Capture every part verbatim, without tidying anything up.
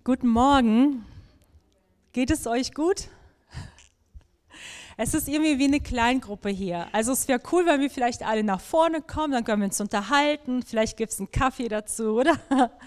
Guten Morgen. Geht es euch gut? Es ist irgendwie wie eine Kleingruppe hier. Also es wäre cool, wenn wir vielleicht alle nach vorne kommen, dann können wir uns unterhalten, vielleicht gibt es einen Kaffee dazu, oder?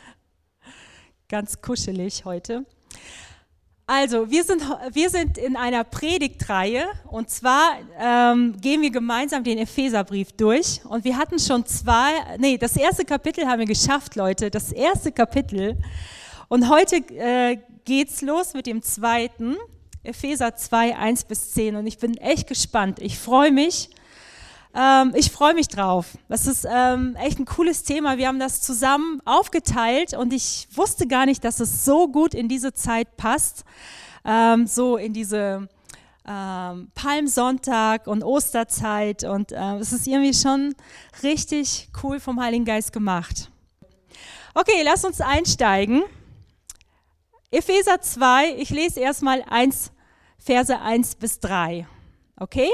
Ganz kuschelig heute. Also wir sind, wir sind in einer Predigtreihe und zwar ähm, gehen wir gemeinsam den Epheserbrief durch und wir hatten schon zwei, nee, das erste Kapitel haben wir geschafft, Leute, das erste Kapitel und heute äh, geht's los mit dem zweiten, Epheser zwei, eins bis zehn und ich bin echt gespannt, ich freue mich, ähm, ich freue mich drauf, das ist ähm, echt ein cooles Thema, wir haben das zusammen aufgeteilt und ich wusste gar nicht, dass es so gut in diese Zeit passt, ähm, so in diese ähm, Palmsonntag und Osterzeit und äh, es ist irgendwie schon richtig cool vom Heiligen Geist gemacht. Okay, lass uns einsteigen. Epheser zwei, ich lese erstmal eins, Verse eins bis drei, okay?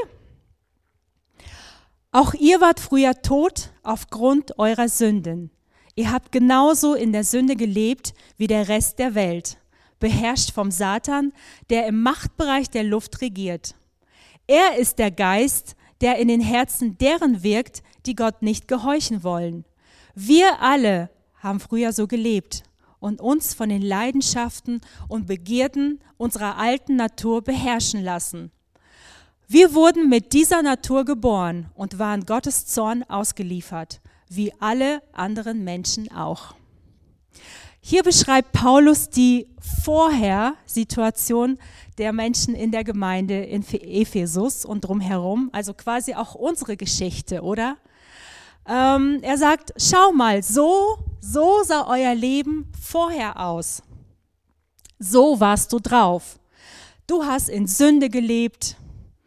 Auch ihr wart früher tot aufgrund eurer Sünden. Ihr habt genauso in der Sünde gelebt wie der Rest der Welt, beherrscht vom Satan, der im Machtbereich der Luft regiert. Er ist der Geist, der in den Herzen deren wirkt, die Gott nicht gehorchen wollen. Wir alle haben früher so gelebt und uns von den Leidenschaften und Begierden unserer alten Natur beherrschen lassen. Wir wurden mit dieser Natur geboren und waren Gottes Zorn ausgeliefert, wie alle anderen Menschen auch. Hier beschreibt Paulus die Vorher-Situation der Menschen in der Gemeinde in Ephesus und drumherum, also quasi auch unsere Geschichte, oder? Ähm, er sagt, schau mal, so, so sah euer Leben vorher aus. So warst du drauf. Du hast in Sünde gelebt,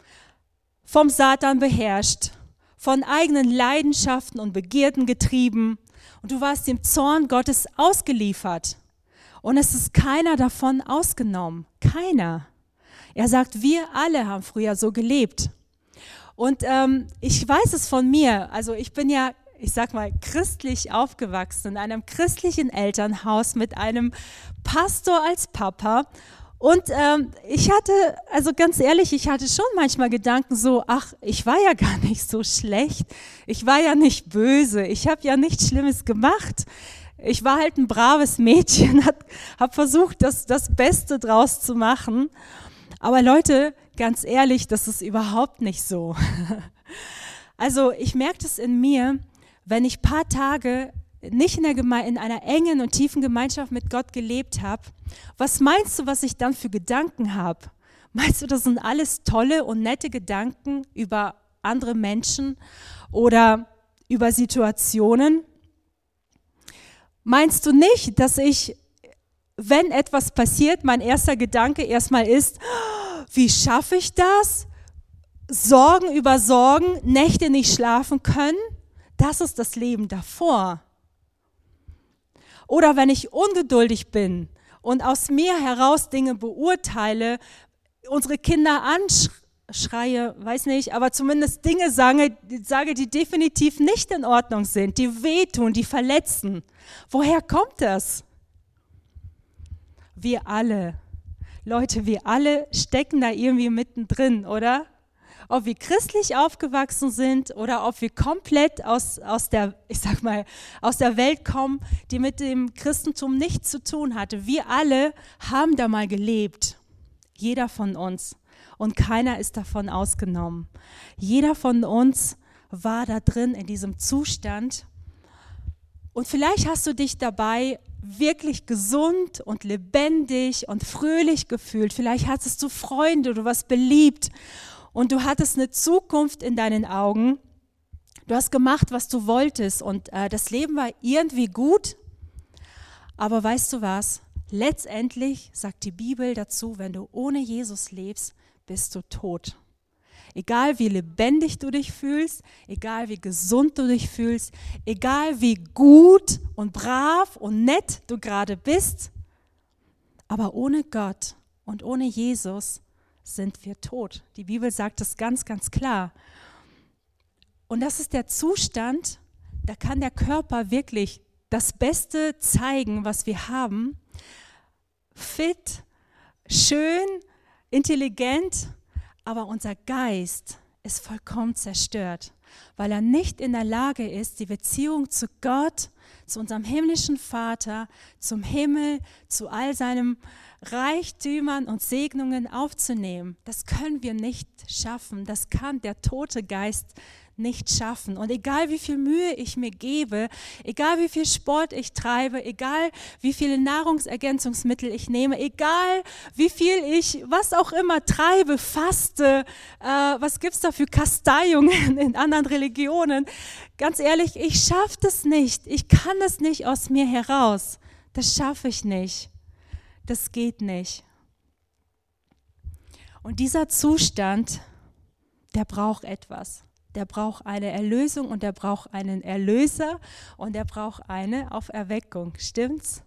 vom Satan beherrscht, von eigenen Leidenschaften und Begierden getrieben und du warst dem Zorn Gottes ausgeliefert. Und es ist keiner davon ausgenommen, keiner. Er sagt, wir alle haben früher so gelebt. Und ähm, ich weiß es von mir, also ich bin ja, ich sag mal, christlich aufgewachsen, in einem christlichen Elternhaus mit einem Pastor als Papa. Und ähm, ich hatte, also ganz ehrlich, ich hatte schon manchmal Gedanken so, ach, ich war ja gar nicht so schlecht, ich war ja nicht böse, ich habe ja nichts Schlimmes gemacht. Ich war halt ein braves Mädchen, habe versucht, das, das Beste draus zu machen. Aber Leute, ganz ehrlich, das ist überhaupt nicht so. Also ich merke das in mir, wenn ich ein paar Tage nicht in, der Geme- in einer engen und tiefen Gemeinschaft mit Gott gelebt habe, was meinst du, was ich dann für Gedanken habe? Meinst du, das sind alles tolle und nette Gedanken über andere Menschen oder über Situationen? Meinst du nicht, dass ich, wenn etwas passiert, mein erster Gedanke erstmal ist, wie schaffe ich das? Sorgen über Sorgen, Nächte nicht schlafen können, das ist das Leben davor. Oder wenn ich ungeduldig bin und aus mir heraus Dinge beurteile, unsere Kinder anschreie, weiß nicht, aber zumindest Dinge sage, sage, die definitiv nicht in Ordnung sind, die wehtun, die verletzen. Woher kommt das? Wir alle, Leute, wir alle stecken da irgendwie mittendrin, oder? Ob wir christlich aufgewachsen sind oder ob wir komplett aus, aus der, ich sag mal, aus der Welt kommen, die mit dem Christentum nichts zu tun hatte. Wir alle haben da mal gelebt. Jeder von uns. Und keiner ist davon ausgenommen. Jeder von uns war da drin in diesem Zustand. Und vielleicht hast du dich dabei wirklich gesund und lebendig und fröhlich gefühlt. Vielleicht hattest du Freunde, du warst beliebt. Und du hattest eine Zukunft in deinen Augen. Du hast gemacht, was du wolltest. Und äh, das Leben war irgendwie gut. Aber weißt du was? Letztendlich sagt die Bibel dazu, wenn du ohne Jesus lebst, bist du tot. Egal wie lebendig du dich fühlst, egal wie gesund du dich fühlst, egal wie gut und brav und nett du gerade bist. Aber ohne Gott und ohne Jesus sind wir tot. Die Bibel sagt das ganz, ganz klar. Und das ist der Zustand, da kann der Körper wirklich das Beste zeigen, was wir haben. fit, schön, intelligent, aber unser Geist ist vollkommen zerstört, weil er nicht in der Lage ist, die Beziehung zu Gott, zu unserem himmlischen Vater, zum Himmel, zu all seinen Reichtümern und Segnungen aufzunehmen. Das können wir nicht schaffen. Das kann der tote Geist nicht schaffen. Und egal wie viel Mühe ich mir gebe, egal wie viel Sport ich treibe, egal wie viele Nahrungsergänzungsmittel ich nehme, egal wie viel ich, was auch immer treibe, faste, äh, was gibt es da für Kasteiungen in anderen Religionen, ganz ehrlich, ich schaffe das nicht. Ich kann das nicht aus mir heraus. Das schaffe ich nicht. Das geht nicht. Und dieser Zustand, der braucht etwas. Der braucht eine Erlösung und der braucht einen Erlöser und der braucht eine Auferweckung. Stimmt's?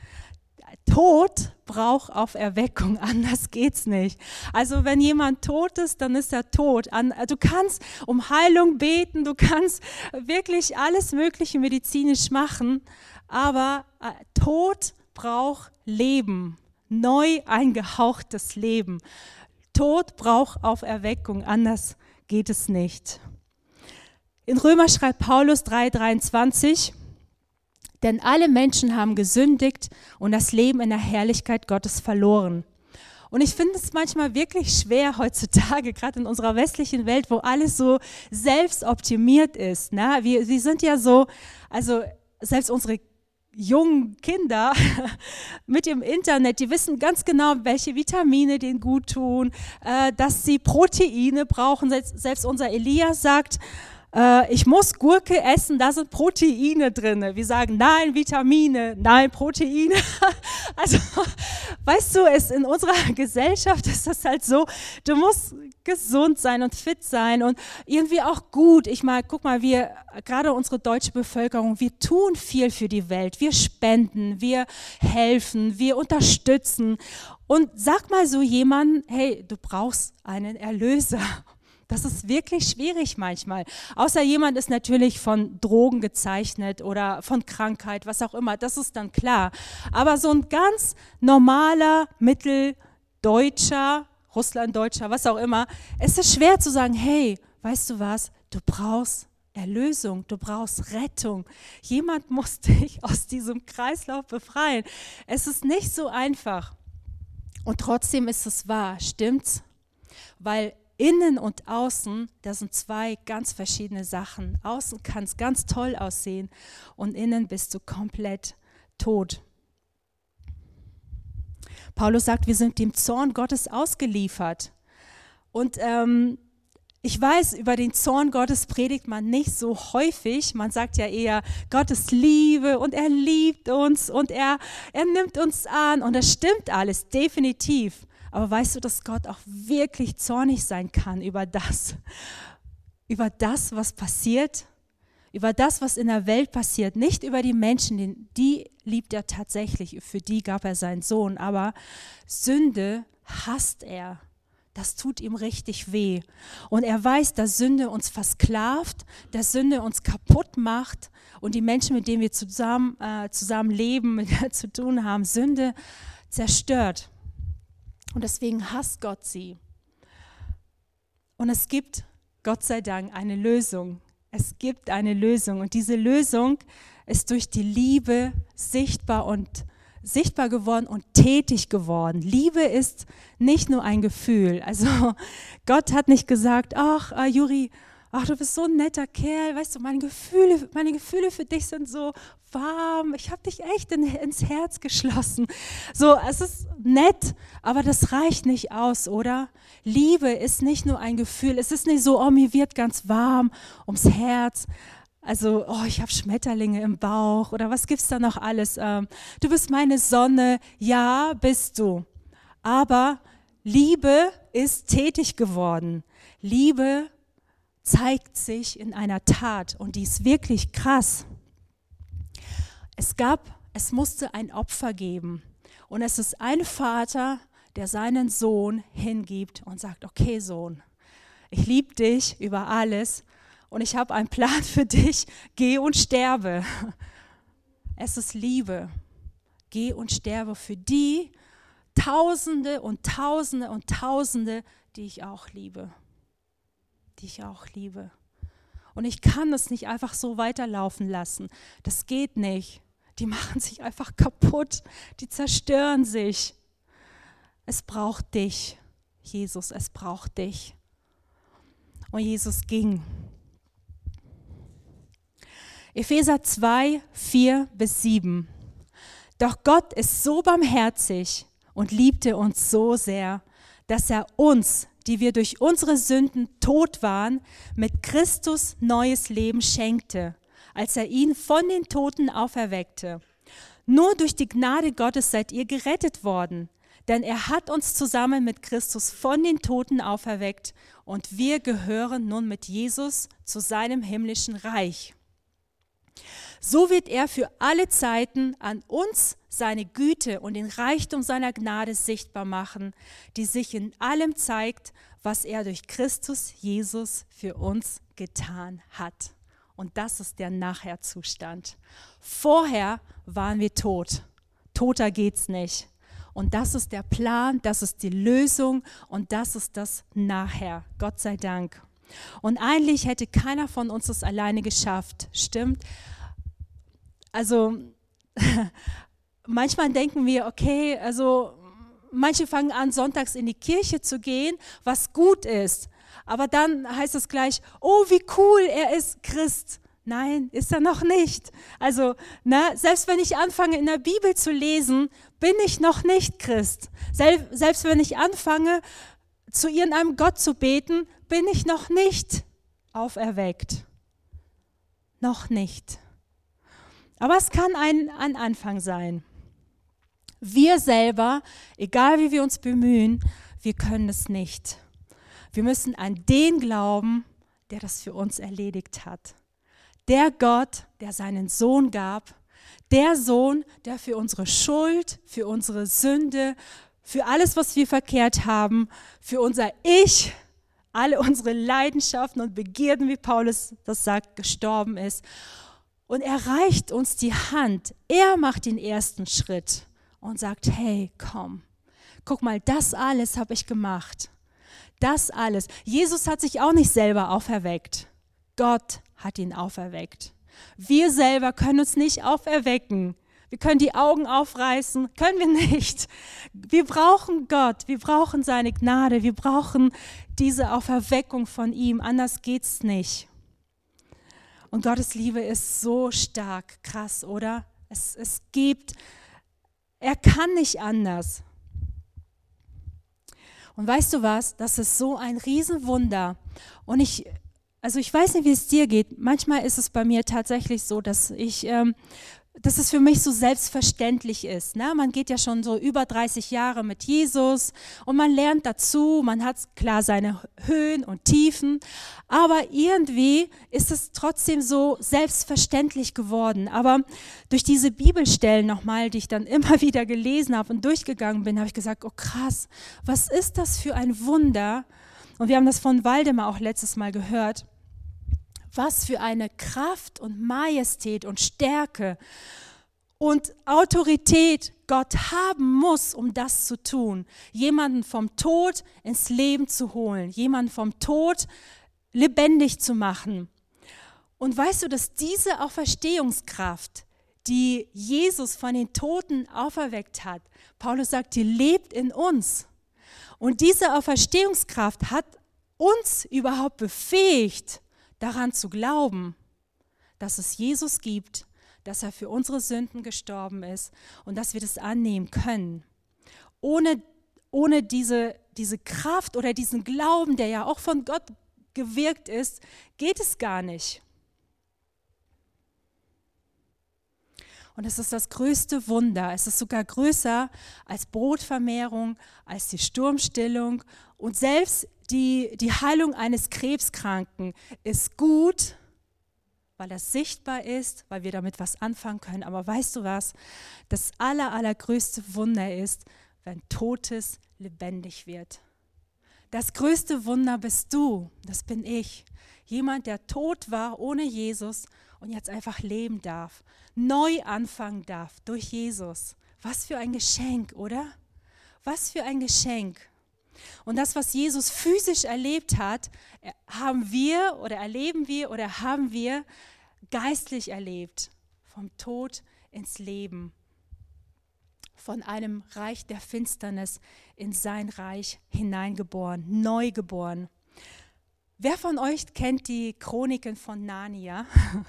Tod braucht Auferweckung, anders geht's nicht. Also wenn jemand tot ist, dann ist er tot. Du kannst um Heilung beten, du kannst wirklich alles Mögliche medizinisch machen, aber Tod braucht Leben, neu eingehauchtes Leben. Tod braucht Auferweckung, anders geht es nicht. In Römer schreibt Paulus drei dreiundzwanzig, denn alle Menschen haben gesündigt und das Leben in der Herrlichkeit Gottes verloren. Und ich finde es manchmal wirklich schwer heutzutage, gerade in unserer westlichen Welt, wo alles so selbstoptimiert ist. Ne? Wir, wir sind ja so, also selbst unsere jungen Kinder mit dem Internet, die wissen ganz genau, welche Vitamine denen gut tun, äh, dass sie Proteine brauchen. Selbst, selbst unser Elias sagt, äh, ich muss Gurke essen, da sind Proteine drin. Wir sagen, nein, Vitamine, nein, Proteine. Also, weißt du, es in unserer Gesellschaft ist das halt so, du musst gesund sein und fit sein und irgendwie auch gut. Ich meine, guck mal, wir, gerade unsere deutsche Bevölkerung, wir tun viel für die Welt. Wir spenden, wir helfen, wir unterstützen. Und sag mal so jemandem, hey, du brauchst einen Erlöser. Das ist wirklich schwierig manchmal. Außer jemand ist natürlich von Drogen gezeichnet oder von Krankheit, was auch immer, das ist dann klar. Aber so ein ganz normaler, Mitteldeutscher, Russlanddeutscher, was auch immer, es ist schwer zu sagen, hey, weißt du was, du brauchst Erlösung, du brauchst Rettung. Jemand muss dich aus diesem Kreislauf befreien. Es ist nicht so einfach. Und trotzdem ist es wahr, stimmt's? Weil innen und außen, das sind zwei ganz verschiedene Sachen. Außen kann es ganz toll aussehen und innen bist du komplett tot. Paulus sagt, wir sind dem Zorn Gottes ausgeliefert. Und ähm, ich weiß, über den Zorn Gottes predigt man nicht so häufig. Man sagt ja eher, Gott ist Liebe und er liebt uns und er, er nimmt uns an. Und das stimmt alles, definitiv. Aber weißt du, dass Gott auch wirklich zornig sein kann über das, über das, was passiert, über das, was in der Welt passiert, nicht über die Menschen, die liebt er tatsächlich, für die gab er seinen Sohn, aber Sünde hasst er. Das tut ihm richtig weh. Und er weiß, dass Sünde uns versklavt, dass Sünde uns kaputt macht und die Menschen, mit denen wir zusammen, äh, zusammen leben, mit denen wir zu tun haben, Sünde zerstört. Und deswegen hasst Gott sie. Und es gibt, Gott sei Dank, eine Lösung. Es gibt eine Lösung. Und diese Lösung ist durch die Liebe sichtbar und sichtbar geworden und tätig geworden. Liebe ist nicht nur ein Gefühl. Also Gott hat nicht gesagt, ach, uh, Juri, ach, du bist so ein netter Kerl, weißt du, meine Gefühle, meine Gefühle für dich sind so warm, ich habe dich echt in, ins Herz geschlossen. So, es ist nett, aber das reicht nicht aus, oder? Liebe ist nicht nur ein Gefühl, es ist nicht so, oh, mir wird ganz warm ums Herz, also, oh, ich habe Schmetterlinge im Bauch oder was gibt's da noch alles? Ähm, du bist meine Sonne, ja, bist du. Aber Liebe ist tätig geworden. Liebe zeigt sich in einer Tat und die ist wirklich krass. Es gab, es musste ein Opfer geben und es ist ein Vater, der seinen Sohn hingibt und sagt, okay Sohn, ich liebe dich über alles und ich habe einen Plan für dich, geh und sterbe. Es ist Liebe, geh und sterbe für die, Tausende und Tausende und Tausende, die ich auch liebe. Die ich auch liebe. Und ich kann es nicht einfach so weiterlaufen lassen. Das geht nicht. Die machen sich einfach kaputt. Die zerstören sich. Es braucht dich, Jesus, es braucht dich. Und Jesus ging. Epheser zwei, vier bis sieben. Doch Gott ist so barmherzig und liebte uns so sehr, dass er uns, die wir durch unsere Sünden tot waren, mit Christus neues Leben schenkte, als er ihn von den Toten auferweckte. Nur durch die Gnade Gottes seid ihr gerettet worden, denn er hat uns zusammen mit Christus von den Toten auferweckt und wir gehören nun mit Jesus zu seinem himmlischen Reich. So wird er für alle Zeiten an uns seine Güte und den Reichtum seiner Gnade sichtbar machen, die sich in allem zeigt, was er durch Christus Jesus für uns getan hat. Und das ist der Nachherzustand. Vorher waren wir tot. Toter geht's nicht. Und das ist der Plan, das ist die Lösung und das ist das Nachher. Gott sei Dank. Und eigentlich hätte keiner von uns das alleine geschafft. Stimmt? Also manchmal denken wir, okay, also manche fangen an, sonntags in die Kirche zu gehen, was gut ist. Aber dann heißt es gleich, oh, wie cool, er ist Christ. Nein, ist er noch nicht. Also, ne, selbst wenn ich anfange, in der Bibel zu lesen, bin ich noch nicht Christ. Sel- selbst wenn ich anfange, zu irgendeinem Gott zu beten, bin ich noch nicht auferweckt. Noch nicht. Aber es kann ein, ein Anfang sein. Wir selber, egal wie wir uns bemühen, wir können es nicht. Wir müssen an den glauben, der das für uns erledigt hat. Der Gott, der seinen Sohn gab, der Sohn, der für unsere Schuld, für unsere Sünde, für alles, was wir verkehrt haben, für unser Ich, alle unsere Leidenschaften und Begierden, wie Paulus das sagt, gestorben ist. Und er reicht uns die Hand. Er macht den ersten Schritt und sagt, hey, komm, guck mal, das alles habe ich gemacht. Das alles. Jesus hat sich auch nicht selber auferweckt. Gott hat ihn auferweckt. Wir selber können uns nicht auferwecken. Wir können die Augen aufreißen, können wir nicht. Wir brauchen Gott, wir brauchen seine Gnade, wir brauchen diese Auferweckung von ihm, anders geht's nicht. Und Gottes Liebe ist so stark, krass, oder? Es, es gibt, er kann nicht anders. Und weißt du was, das ist so ein Riesenwunder. Und ich, also ich weiß nicht, wie es dir geht. Manchmal ist es bei mir tatsächlich so, dass ich, ähm, dass es für mich so selbstverständlich ist. Ne? Man geht ja schon so über dreißig Jahre mit Jesus und man lernt dazu, man hat klar seine Höhen und Tiefen, aber irgendwie ist es trotzdem so selbstverständlich geworden. Aber durch diese Bibelstellen nochmal, die ich dann immer wieder gelesen habe und durchgegangen bin, habe ich gesagt, oh krass, was ist das für ein Wunder? Und wir haben das von Waldemar auch letztes Mal gehört. Was für eine Kraft und Majestät und Stärke und Autorität Gott haben muss, um das zu tun. Jemanden vom Tod ins Leben zu holen, jemanden vom Tod lebendig zu machen. Und weißt du, dass diese Auferstehungskraft, die Jesus von den Toten auferweckt hat, Paulus sagt, die lebt in uns. Und diese Auferstehungskraft hat uns überhaupt befähigt, daran zu glauben, dass es Jesus gibt, dass er für unsere Sünden gestorben ist und dass wir das annehmen können. Ohne, ohne diese, diese Kraft oder diesen Glauben, der ja auch von Gott gewirkt ist, geht es gar nicht. Und es ist das größte Wunder. Es ist sogar größer als Brotvermehrung, als die Sturmstillung. Und selbst die, die Heilung eines Krebskranken ist gut, weil das sichtbar ist, weil wir damit was anfangen können. Aber weißt du was? Das aller, allergrößte Wunder ist, wenn Totes lebendig wird. Das größte Wunder bist du, das bin ich. Jemand, der tot war ohne Jesus und jetzt einfach leben darf, neu anfangen darf durch Jesus. Was für ein Geschenk, oder? Was für ein Geschenk. Und das, was Jesus physisch erlebt hat, haben wir oder erleben wir oder haben wir geistlich erlebt. Vom Tod ins Leben. Von einem Reich der Finsternis in sein Reich hineingeboren, neu geboren. Wer von euch kennt die Chroniken von Narnia?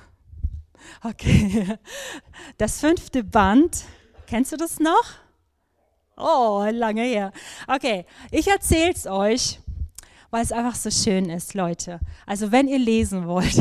Okay, das fünfte Band, kennst du das noch? Oh, lange her. Okay, ich erzähle es euch, weil es einfach so schön ist, Leute. Also wenn ihr lesen wollt.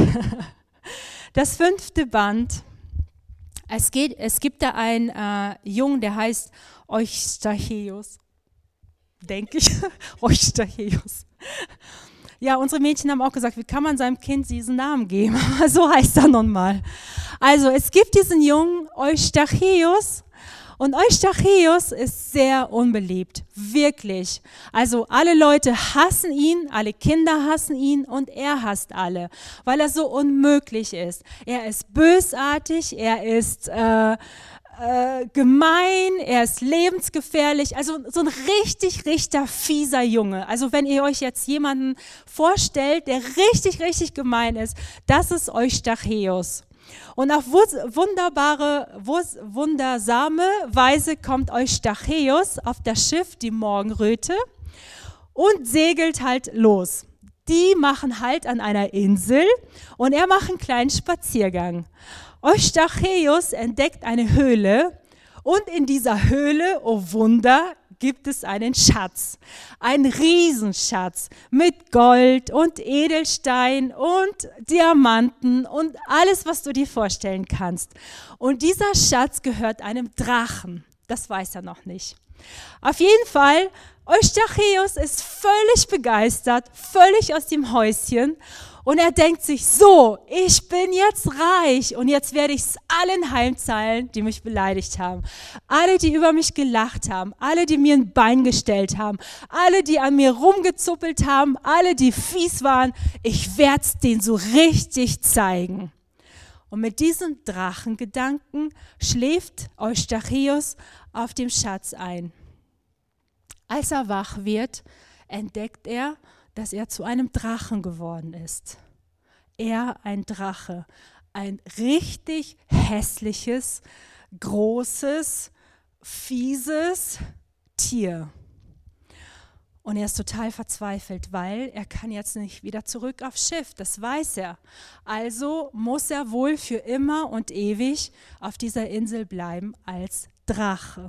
Das fünfte Band, es, geht, es gibt da einen äh, Jungen, der heißt Eustachius, denke ich, Eustachius. Ja, unsere Mädchen haben auch gesagt, wie kann man seinem Kind diesen Namen geben? So heißt er nun mal. Also es gibt diesen Jungen Eustachius. Und Eustachius ist sehr unbeliebt, wirklich. Also alle Leute hassen ihn, alle Kinder hassen ihn und er hasst alle, weil er so unmöglich ist. Er ist bösartig, er ist äh, äh, gemein, er ist lebensgefährlich, also so ein richtig, richtig fieser Junge. Also wenn ihr euch jetzt jemanden vorstellt, der richtig, richtig gemein ist, das ist Eustachius. Und auf wunderbare, wundersame Weise kommt Eustachius auf das Schiff, die Morgenröte, und segelt halt los. Die machen halt an einer Insel und er macht einen kleinen Spaziergang. Eustachius entdeckt eine Höhle und in dieser Höhle, oh Wunder, gibt es einen Schatz, einen Riesenschatz mit Gold und Edelstein und Diamanten und alles, was du dir vorstellen kannst. Und dieser Schatz gehört einem Drachen, das weiß er noch nicht. Auf jeden Fall, Eustachius ist völlig begeistert, völlig aus dem Häuschen. Und er denkt sich, so, ich bin jetzt reich und jetzt werde ich es allen heimzahlen, die mich beleidigt haben. Alle, die über mich gelacht haben, alle, die mir ein Bein gestellt haben, alle, die an mir rumgezuppelt haben, alle, die fies waren, ich werde es denen so richtig zeigen. Und mit diesem Drachengedanken schläft Eustachius auf dem Schatz ein. Als er wach wird, entdeckt er, dass er zu einem Drachen geworden ist. Er, ein Drache, ein richtig hässliches, großes, fieses Tier. Und er ist total verzweifelt, weil er kann jetzt nicht wieder zurück aufs Schiff, das weiß er. Also muss er wohl für immer und ewig auf dieser Insel bleiben als Drache.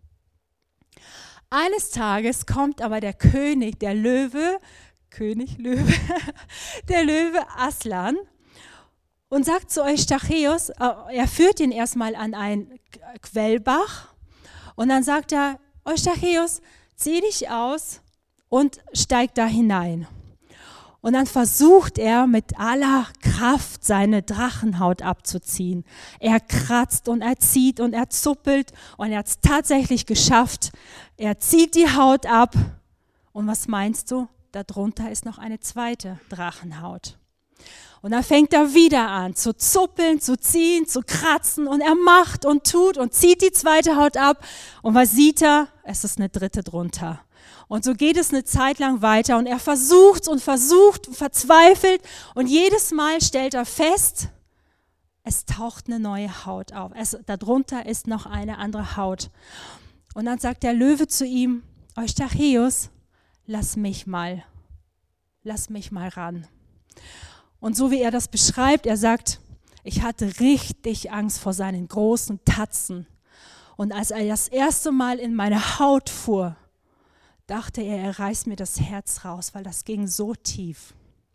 Eines Tages kommt aber der König, der Löwe, König Löwe, der Löwe Aslan und sagt zu Eustachius, er führt ihn erstmal an einen Quellbach und dann sagt er, Eustachius, zieh dich aus und steig da hinein. Und dann versucht er mit aller Kraft seine Drachenhaut abzuziehen. Er kratzt und er zieht und er zuppelt und er hat es tatsächlich geschafft. Er zieht die Haut ab und was meinst du? Darunter ist noch eine zweite Drachenhaut. Und dann fängt er wieder an zu zuppeln, zu ziehen, zu kratzen und er macht und tut und zieht die zweite Haut ab. Und was sieht er? Es ist eine dritte drunter. Und so geht es eine Zeit lang weiter und er versucht und versucht, verzweifelt und jedes Mal stellt er fest, es taucht eine neue Haut auf. Es, darunter ist noch eine andere Haut. Und dann sagt der Löwe zu ihm, Eustachius, lass mich mal, lass mich mal ran. Und so wie er das beschreibt, er sagt, ich hatte richtig Angst vor seinen großen Tatzen. Und als er das erste Mal in meine Haut fuhr, dachte er, er reißt mir das Herz raus, weil das ging so tief.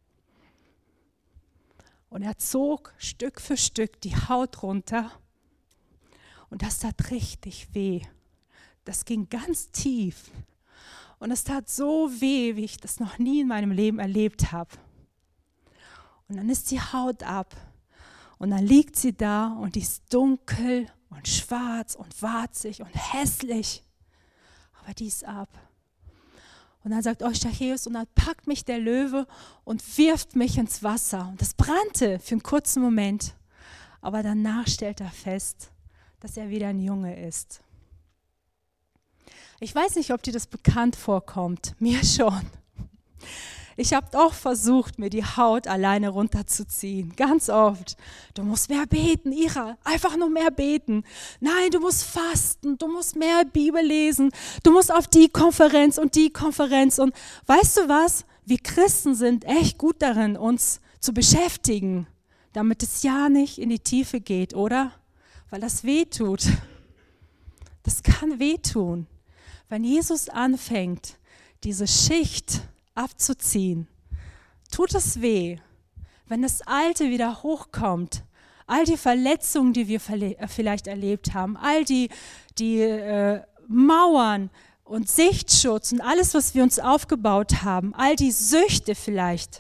Und er zog Stück für Stück die Haut runter und das tat richtig weh. Das ging ganz tief und es tat so weh, wie ich das noch nie in meinem Leben erlebt habe. Und dann ist die Haut ab und dann liegt sie da und die ist dunkel und schwarz und warzig und hässlich, aber die ist ab. Und dann sagt Eustachius, und dann packt mich der Löwe und wirft mich ins Wasser. Und das brannte für einen kurzen Moment. Aber danach stellt er fest, dass er wieder ein Junge ist. Ich weiß nicht, ob dir das bekannt vorkommt. Mir schon. Ich habe auch versucht, mir die Haut alleine runterzuziehen. Ganz oft. Du musst mehr beten, Ira. Einfach nur mehr beten. Nein, du musst fasten. Du musst mehr Bibel lesen. Du musst auf die Konferenz und die Konferenz. Und weißt du was? Wir Christen sind echt gut darin, uns zu beschäftigen, damit es ja nicht in die Tiefe geht, oder? Weil das wehtut. Das kann wehtun. Wenn Jesus anfängt, diese Schicht abzuziehen, tut es weh. Wenn das Alte wieder hochkommt, all die Verletzungen, die wir vielleicht erlebt haben, all die, die äh, Mauern und Sichtschutz und alles, was wir uns aufgebaut haben, all die Süchte vielleicht,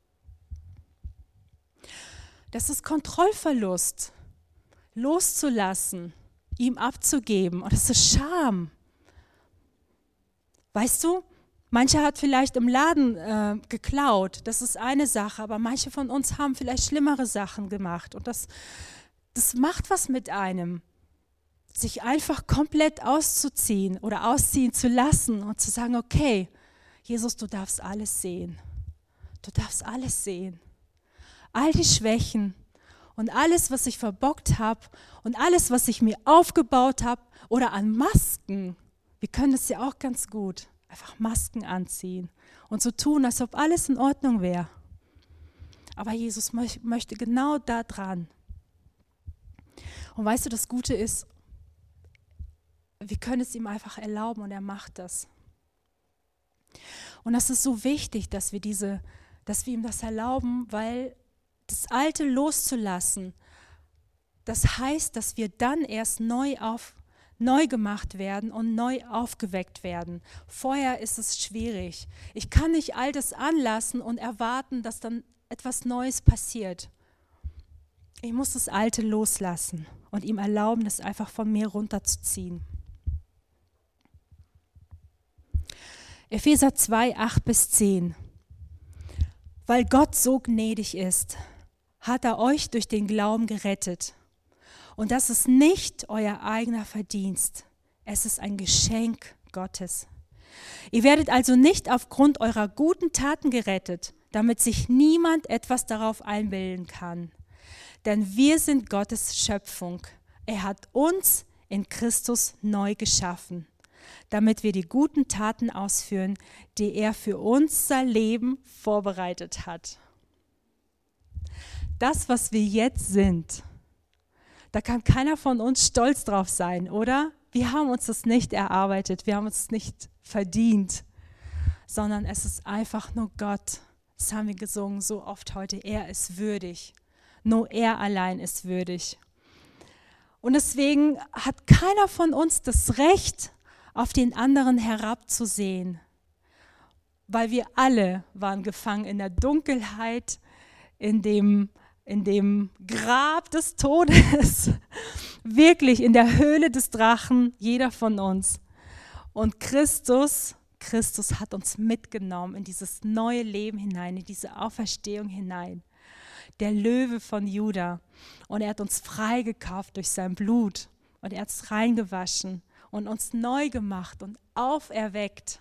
das ist Kontrollverlust, loszulassen, ihm abzugeben. Und das ist Scham. Weißt du, mancher hat vielleicht im Laden äh, geklaut, das ist eine Sache, aber manche von uns haben vielleicht schlimmere Sachen gemacht. Und das, das macht was mit einem, sich einfach komplett auszuziehen oder ausziehen zu lassen und zu sagen, okay, Jesus, du darfst alles sehen. Du darfst alles sehen. All die Schwächen und alles, was ich verbockt habe und alles, was ich mir aufgebaut habe oder an Masken. Wir können das ja auch ganz gut. Einfach Masken anziehen und so tun, als ob alles in Ordnung wäre. Aber Jesus möch- möchte genau da dran. Und weißt du, das Gute ist, wir können es ihm einfach erlauben und er macht das. Und das ist so wichtig, dass wir, diese, dass wir ihm das erlauben, weil das Alte loszulassen, das heißt, dass wir dann erst neu auf neu gemacht werden und neu aufgeweckt werden. Vorher ist es schwierig. Ich kann nicht all das anlassen und erwarten, dass dann etwas Neues passiert. Ich muss das Alte loslassen und ihm erlauben, das einfach von mir runterzuziehen. Epheser zwei, acht bis zehn. Weil Gott so gnädig ist, hat er euch durch den Glauben gerettet. Und das ist nicht euer eigener Verdienst. Es ist ein Geschenk Gottes. Ihr werdet also nicht aufgrund eurer guten Taten gerettet, damit sich niemand etwas darauf einbilden kann. Denn wir sind Gottes Schöpfung. Er hat uns in Christus neu geschaffen, damit wir die guten Taten ausführen, die er für unser Leben vorbereitet hat. Das, was wir jetzt sind, da kann keiner von uns stolz drauf sein, oder? Wir haben uns das nicht erarbeitet, wir haben uns nicht verdient, sondern es ist einfach nur Gott. Das haben wir gesungen so oft heute. Er ist würdig. Nur er allein ist würdig. Und deswegen hat keiner von uns das Recht, auf den anderen herabzusehen, weil wir alle waren gefangen in der Dunkelheit, in dem in dem Grab des Todes, wirklich in der Höhle des Drachen, jeder von uns. Und Christus, Christus hat uns mitgenommen in dieses neue Leben hinein, in diese Auferstehung hinein. Der Löwe von Juda. Und er hat uns freigekauft durch sein Blut. Und er hat es reingewaschen und uns neu gemacht und auferweckt.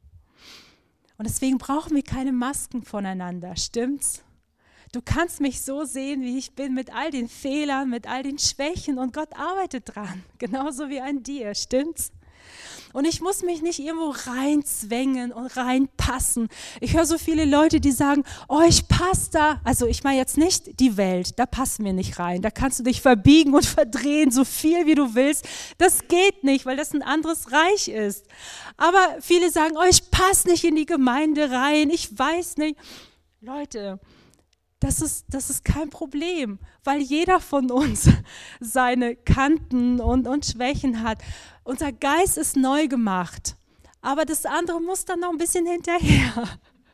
Und deswegen brauchen wir keine Masken voneinander, stimmt's? Du kannst mich so sehen, wie ich bin, mit all den Fehlern, mit all den Schwächen und Gott arbeitet dran, genauso wie an dir, stimmt's? Und ich muss mich nicht irgendwo reinzwängen und reinpassen. Ich höre so viele Leute, die sagen, oh, ich passe da. Also ich meine jetzt nicht die Welt, da passen wir nicht rein. Da kannst du dich verbiegen und verdrehen, so viel wie du willst. Das geht nicht, weil das ein anderes Reich ist. Aber viele sagen, oh, ich passe nicht in die Gemeinde rein, ich weiß nicht. Leute, Das ist, das ist kein Problem, weil jeder von uns seine Kanten und, und Schwächen hat. Unser Geist ist neu gemacht, aber das andere muss dann noch ein bisschen hinterher.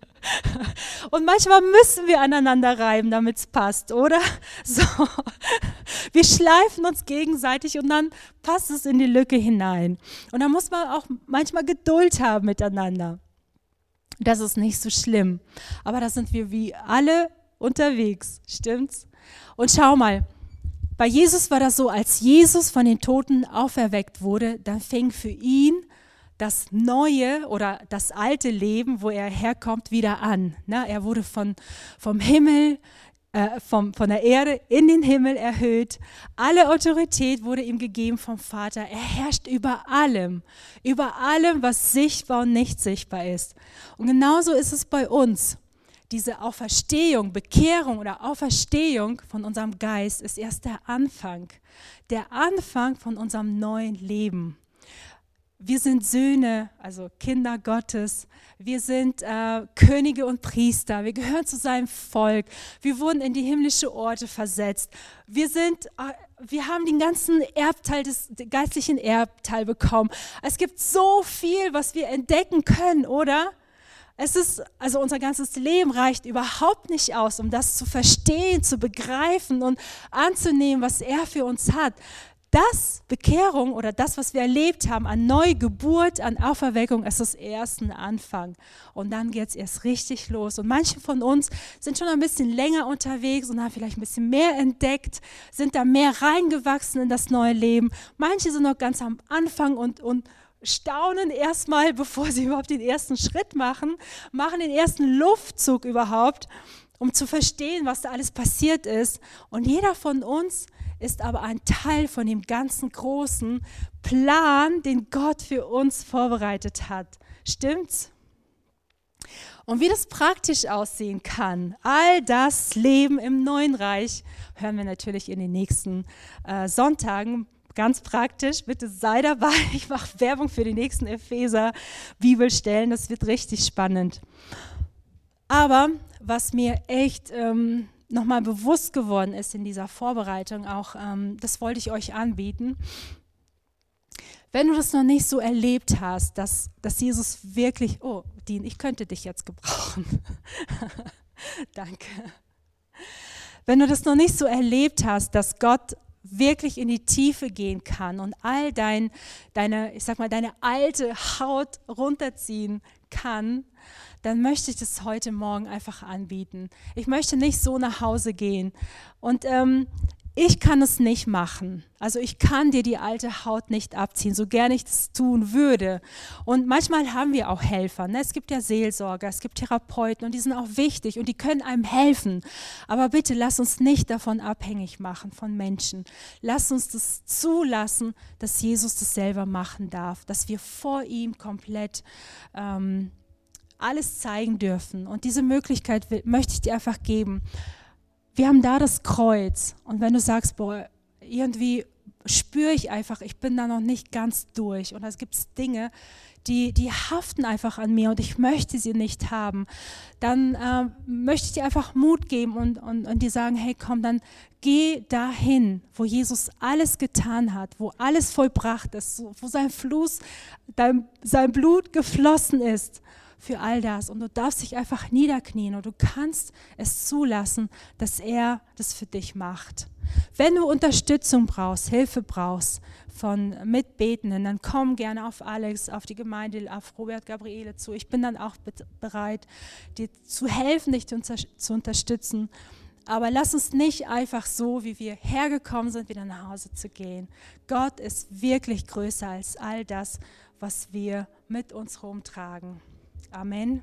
Und manchmal müssen wir aneinander reiben, damit es passt, oder? So. Wir schleifen uns gegenseitig und dann passt es in die Lücke hinein. Und da muss man auch manchmal Geduld haben miteinander. Das ist nicht so schlimm, aber da sind wir wie alle unterwegs, stimmt's? Und schau mal, bei Jesus war das so, als Jesus von den Toten auferweckt wurde, dann fing für ihn das neue oder das alte Leben, wo er herkommt, wieder an. Na, er wurde von, vom Himmel, äh, vom, von der Erde in den Himmel erhöht. Alle Autorität wurde ihm gegeben vom Vater. Er herrscht über allem, über allem, was sichtbar und nicht sichtbar ist. Und genauso ist es bei uns. Diese Auferstehung, Bekehrung oder Auferstehung von unserem Geist ist erst der Anfang. Der Anfang von unserem neuen Leben. Wir sind Söhne, also Kinder Gottes. Wir sind äh, Könige und Priester. Wir gehören zu seinem Volk. Wir wurden in die himmlische Orte versetzt. Wir sind, äh, wir haben den ganzen Erbteil des den geistlichen Erbteil bekommen. Es gibt so viel, was wir entdecken können, oder? Es ist, also unser ganzes Leben reicht überhaupt nicht aus, um das zu verstehen, zu begreifen und anzunehmen, was er für uns hat. Das, Bekehrung oder das, was wir erlebt haben an Neugeburt, an Auferweckung, ist das erst ein Anfang. Und dann geht es erst richtig los. Und manche von uns sind schon ein bisschen länger unterwegs und haben vielleicht ein bisschen mehr entdeckt, sind da mehr reingewachsen in das neue Leben. Manche sind noch ganz am Anfang und, und staunen erstmal, bevor sie überhaupt den ersten Schritt machen, machen den ersten Luftzug überhaupt, um zu verstehen, was da alles passiert ist. Und jeder von uns ist aber ein Teil von dem ganzen großen Plan, den Gott für uns vorbereitet hat. Stimmt's? Und wie das praktisch aussehen kann, all das Leben im neuen Reich, hören wir natürlich in den nächsten äh, Sonntagen. Ganz praktisch, bitte sei dabei. Ich mache Werbung für die nächsten Epheser-Bibelstellen. Das wird richtig spannend. Aber was mir echt ähm, nochmal bewusst geworden ist in dieser Vorbereitung, auch ähm, das wollte ich euch anbieten. Wenn du das noch nicht so erlebt hast, dass, dass Jesus wirklich, oh, Dean, ich könnte dich jetzt gebrauchen. Danke. Wenn du das noch nicht so erlebt hast, dass Gott wirklich in die Tiefe gehen kann und all dein, deine, ich sag mal, deine alte Haut runterziehen kann, dann möchte ich das heute Morgen einfach anbieten. Ich möchte nicht so nach Hause gehen und ähm, ich kann es nicht machen. Also ich kann dir die alte Haut nicht abziehen, so gerne ich das tun würde. Und manchmal haben wir auch Helfer. Ne? Es gibt ja Seelsorger, es gibt Therapeuten und die sind auch wichtig und die können einem helfen. Aber bitte lass uns nicht davon abhängig machen von Menschen. Lass uns das zulassen, dass Jesus das selber machen darf, dass wir vor ihm komplett ähm, alles zeigen dürfen. Und diese Möglichkeit will, möchte ich dir einfach geben. Wir haben da das Kreuz und wenn du sagst, boah, irgendwie spüre ich einfach, ich bin da noch nicht ganz durch und es gibt Dinge, die, die haften einfach an mir und ich möchte sie nicht haben, dann äh, möchte ich dir einfach Mut geben und, und, und dir sagen, hey komm, dann geh dahin, wo Jesus alles getan hat, wo alles vollbracht ist, wo sein Fluss, dein, sein Blut geflossen ist. Für all das und du darfst dich einfach niederknien und du kannst es zulassen, dass er das für dich macht. Wenn du Unterstützung brauchst, Hilfe brauchst von Mitbetenden, dann komm gerne auf Alex, auf die Gemeinde, auf Robert, Gabriele zu. Ich bin dann auch bereit, dir zu helfen, dich zu unterstützen. Aber lass uns nicht einfach so, wie wir hergekommen sind, wieder nach Hause zu gehen. Gott ist wirklich größer als all das, was wir mit uns rumtragen. Amen.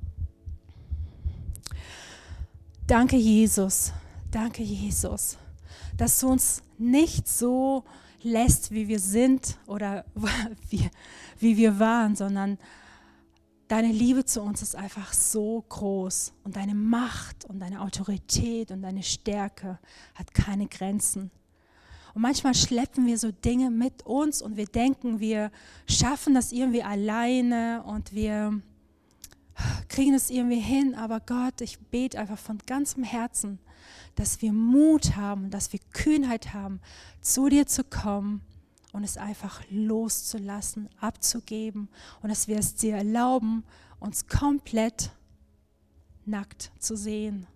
Danke, Jesus. Danke, Jesus, dass du uns nicht so lässt, wie wir sind oder wie, wie wir waren, sondern deine Liebe zu uns ist einfach so groß und deine Macht und deine Autorität und deine Stärke hat keine Grenzen. Und manchmal schleppen wir so Dinge mit uns und wir denken, wir schaffen das irgendwie alleine und wir kriegen es irgendwie hin, aber Gott, ich bete einfach von ganzem Herzen, dass wir Mut haben, dass wir Kühnheit haben, zu dir zu kommen und es einfach loszulassen, abzugeben und dass wir es dir erlauben, uns komplett nackt zu sehen.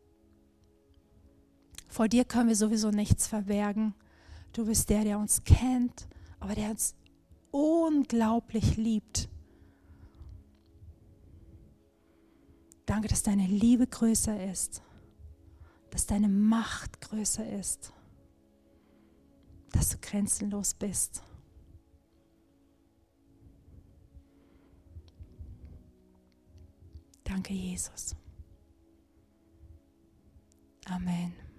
Vor dir können wir sowieso nichts verbergen. Du bist der, der uns kennt, aber der uns unglaublich liebt. Danke, dass deine Liebe größer ist, dass deine Macht größer ist, dass du grenzenlos bist. Danke, Jesus. Amen.